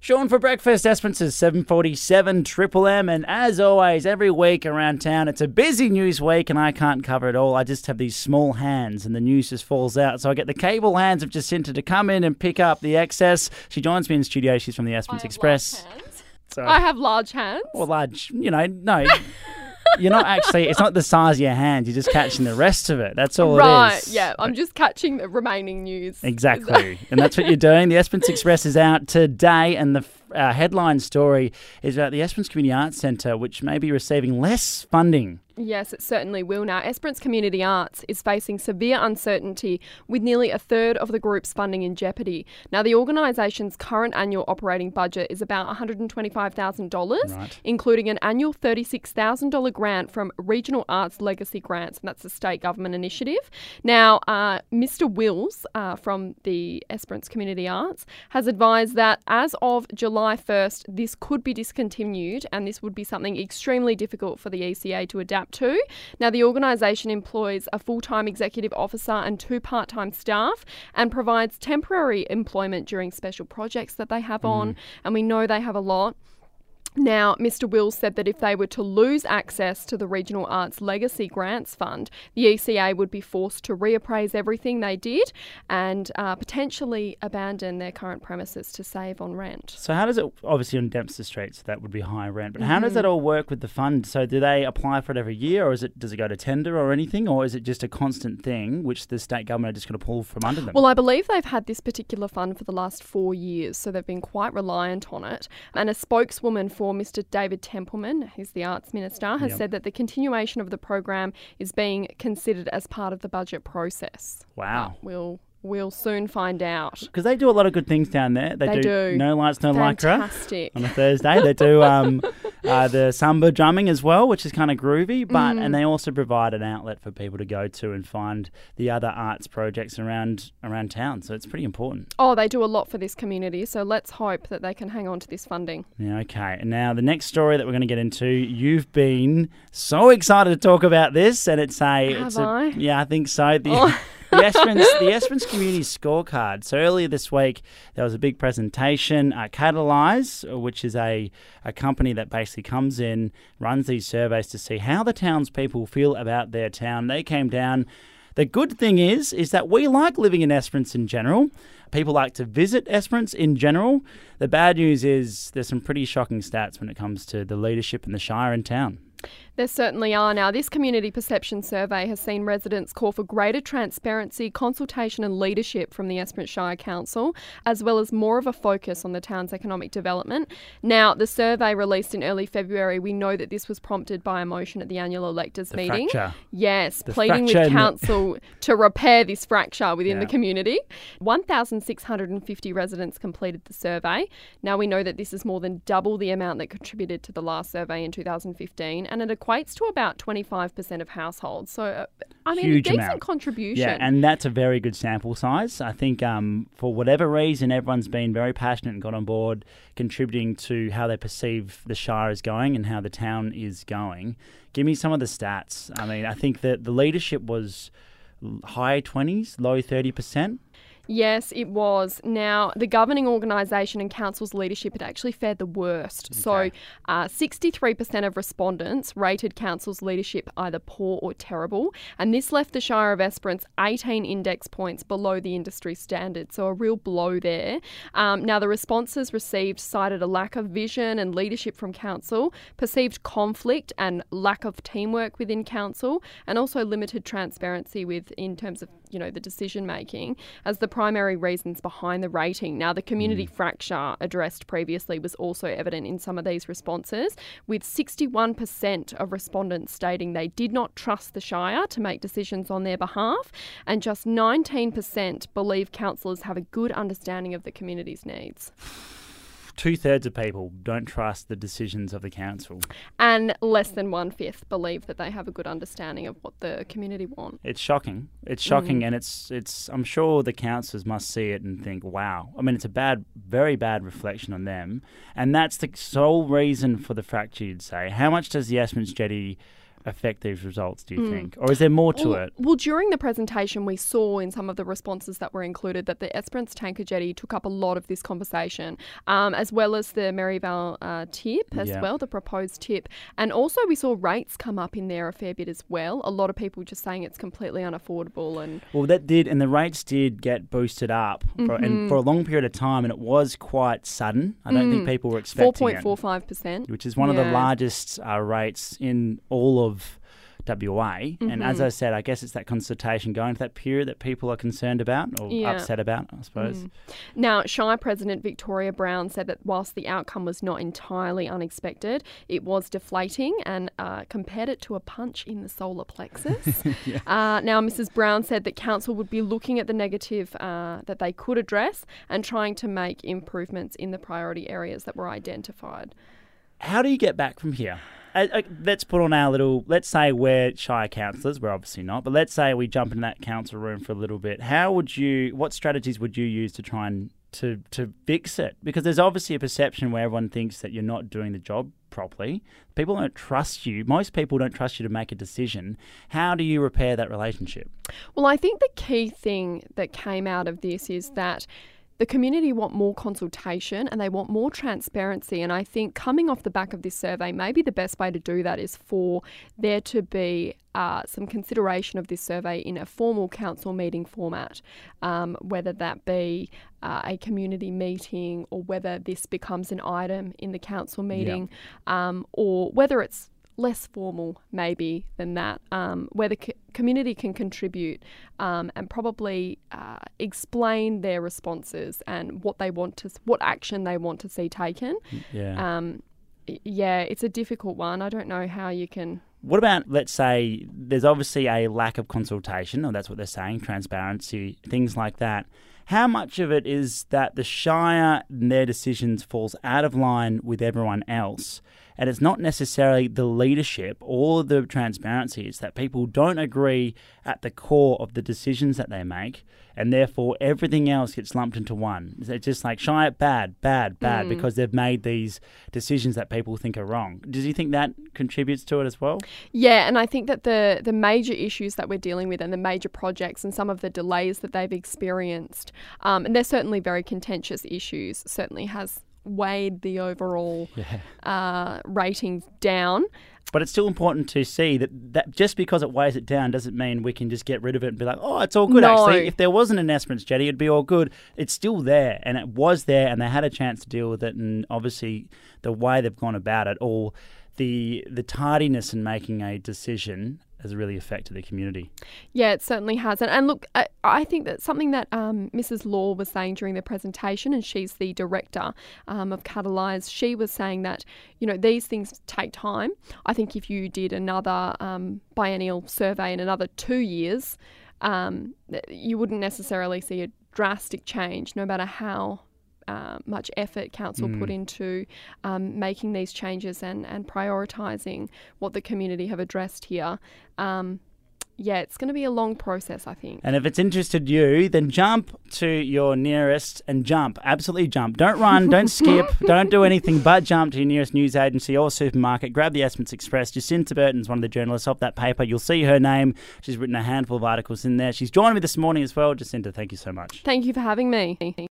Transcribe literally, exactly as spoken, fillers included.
Sean for breakfast, Esperance's seven forty-seven Triple M, and as always, every week around town, it's a busy news week and I can't cover it all. I just have these small hands and the news just falls out. So I get the cable hands of Jacinta to come in and pick up the excess. She joins me in studio. She's from the Esperance Express. So, I have large hands. Well, large, you know, no. You're not actually, it's not the size of your hand. You're just catching the rest of it. That's all right, it is. Right, yeah. I'm just catching the remaining news. Exactly. And that's what you're doing. The Esperance Express is out today, and the uh, headline story is about the Esperance Community Arts Centre, which may be receiving less funding. Yes, it certainly will now. Esperance Community Arts is facing severe uncertainty with nearly a third of the group's funding in jeopardy. Now, the organisation's current annual operating budget is about one hundred twenty-five thousand dollars, right, including an annual thirty-six thousand dollars grant from Regional Arts Legacy Grants, and that's a state government initiative. Now, uh, Mister Wills uh, from the Esperance Community Arts has advised that as of July first, this could be discontinued, and this would be something extremely difficult for the E C A to adapt to. Now, the organisation employs a full-time executive officer and two part-time staff and provides temporary employment during special projects that they have mm. on, and we know they have a lot. Now, Mister Wills said that if they were to lose access to the Regional Arts Legacy Grants Fund, the E C A would be forced to reappraise everything they did and uh, potentially abandon their current premises to save on rent. So how does it, obviously on Dempster Street, so that would be high rent, but mm-hmm. how does that all work with the fund? So do they apply for it every year, or is it does it go to tender or anything, or is it just a constant thing which the state government are just going to pull from under them? Well, I believe they've had this particular fund for the last four years, so they've been quite reliant on it. And a spokeswoman for Mister David Templeman, who's the Arts Minister, has yep. said that the continuation of the program is being considered as part of the budget process. Wow. But we'll we'll soon find out. Because they do a lot of good things down there. They, they do, do No Lights, No Fantastic. Lycra on a Thursday. They do um, uh, the samba drumming as well, which is kind of groovy. But mm. And they also provide an outlet for people to go to and find the other arts projects around around town. So it's pretty important. Oh, they do a lot for this community. So let's hope that they can hang on to this funding. Yeah, okay. And now the next story that we're going to get into, you've been so excited to talk about this, and it's a... Have it's I? A, yeah, I think so. The, oh. The Esperance, the Esperance Community Scorecard. So earlier this week, there was a big presentation. Uh, Catalyze, which is a, a company that basically comes in, runs these surveys to see how the townspeople feel about their town. They came down. The good thing is, is that we like living in Esperance in general. People like to visit Esperance in general. The bad news is there's some pretty shocking stats when it comes to the leadership in the Shire and town. There certainly are. Now, this community perception survey has seen residents call for greater transparency, consultation and leadership from the Esperance Shire Council, as well as more of a focus on the town's economic development. Now, the survey released in early February, we know that this was prompted by a motion at the annual electors the meeting. Fracture. Yes, the pleading with council to repair this fracture within yeah. the community. one thousand six hundred fifty residents completed the survey. Now, we know that this is more than double the amount that contributed to the last survey in two thousand fifteen, and it equates to about twenty-five percent of households. So, uh, I mean, Huge a decent amount. contribution. Yeah, and that's a very good sample size. I think um, for whatever reason, everyone's been very passionate and got on board contributing to how they perceive the Shire is going and how the town is going. Give me some of the stats. I mean, I think that the leadership was high twenties, low thirty percent. Yes, it was. Now, the governing organisation and council's leadership had actually fared the worst. Okay. So, uh, sixty-three percent of respondents rated council's leadership either poor or terrible, and this left the Shire of Esperance eighteen index points below the industry standard, so a real blow there. Um, now, the responses received cited a lack of vision and leadership from council, perceived conflict and lack of teamwork within council, and also limited transparency with in terms of, you know, the decision making as the primary reasons behind the rating. Now, the community mm. fracture addressed previously was also evident in some of these responses, with sixty-one percent of respondents stating they did not trust the Shire to make decisions on their behalf, and just nineteen percent believe councillors have a good understanding of the community's needs. Two-thirds of people don't trust the decisions of the council. And less than one-fifth believe that they have a good understanding of what the community want. It's shocking. It's shocking, Mm. and it's it's. I'm sure the councillors must see it and think, wow. I mean, it's a bad, very bad reflection on them. And that's the sole reason for the fracture, you'd say. How much does the Esperance Jetty affect these results, do you mm. think? Or is there more to well, it? Well, during the presentation, we saw in some of the responses that were included that the Esperance Tanker Jetty took up a lot of this conversation, um, as well as the Maryvale uh, tip as yeah. well, the proposed tip. And also we saw rates come up in there a fair bit as well. A lot of people just saying it's completely unaffordable. And Well, that did, and the rates did get boosted up for, mm-hmm. and for a long period of time, and it was quite sudden. I don't mm. think people were expecting four point four five percent. Which is one yeah. of the largest uh, rates in all of W A. Mm-hmm. And as I said, I guess it's that consultation going to that period that people are concerned about or yeah. upset about, I suppose. Mm. Now, Shire President Victoria Brown said that whilst the outcome was not entirely unexpected, it was deflating and uh, compared it to a punch in the solar plexus. yeah. uh, now, Missus Brown said that council would be looking at the negative uh, that they could address and trying to make improvements in the priority areas that were identified. How do you get back from here? Uh, uh, let's put on our little, let's say we're Shire councillors, we're obviously not, but let's say we jump in that council room for a little bit. How would you, what strategies would you use to try and to, to fix it? Because there's obviously a perception where everyone thinks that you're not doing the job properly. People don't trust you. Most people don't trust you to make a decision. How do you repair that relationship? Well, I think the key thing that came out of this is that the community want more consultation and they want more transparency. And I think coming off the back of this survey, maybe the best way to do that is for there to be uh, some consideration of this survey in a formal council meeting format, um, whether that be uh, a community meeting or whether this becomes an item in the council meeting, yeah. um, or whether it's less formal maybe than that, um, where the co- community can contribute um, and probably uh, explain their responses and what they want to, what action they want to see taken. Yeah. Um, yeah, it's a difficult one. I don't know how you can... What about, let's say, there's obviously a lack of consultation, or that's what they're saying, transparency, things like that. How much of it is that the Shire and their decisions falls out of line with everyone else, and it's not necessarily the leadership or the transparency, it's that people don't agree at the core of the decisions that they make, and therefore everything else gets lumped into one. It's just like Shire, bad, bad, bad, mm. because they've made these decisions that people think are wrong. Do you think that contributes to it as well? Yeah, and I think that the, the major issues that we're dealing with and the major projects and some of the delays that they've experienced, um, and they're certainly very contentious issues, certainly has weighed the overall yeah. uh, ratings down. But it's still important to see that, that just because it weighs it down doesn't mean we can just get rid of it and be like, oh, it's all good, no. actually. If there wasn't an Esperance Jetty, it'd be all good. It's still there, and it was there, and they had a chance to deal with it, and obviously the way they've gone about it, or the the tardiness in making a decision has really affected the community. Yeah, it certainly has. And, and look, I, I think that something that um, Missus Law was saying during the presentation, and she's the director um, of Catalyse, she was saying that, you know, these things take time. I think if you did another um, biennial survey in another two years, um, you wouldn't necessarily see a drastic change, no matter how Uh, much effort council mm. put into um, making these changes and, and prioritising what the community have addressed here. Um, yeah, it's going to be a long process, I think. And if it's interested you, then jump to your nearest and jump. Absolutely jump. Don't run, don't skip, don't do anything but jump to your nearest news agency or supermarket. Grab the Esperance Express. Jacinta Burton's one of the journalists of that paper. You'll see her name. She's written a handful of articles in there. She's joined me this morning as well. Jacinta, thank you so much. Thank you for having me.